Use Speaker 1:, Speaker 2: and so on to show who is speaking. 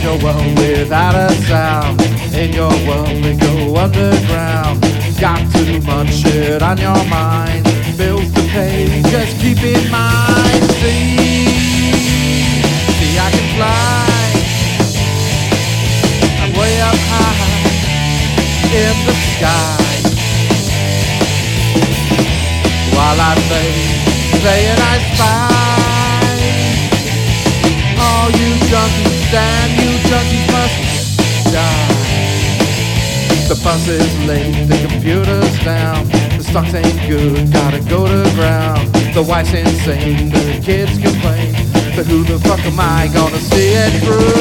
Speaker 1: your world without a sound. In your world we go underground. Got too much shit on your mind. Bills to pay, just keep in mind. See, I can fly. I'm way up high in the sky. While I play and I spy. All you junkies, damn you junkies must die. The bus is late, the computer's down. The stocks ain't good, gotta go to ground. The wife's insane, the kids complain. But who the fuck am I gonna see it through?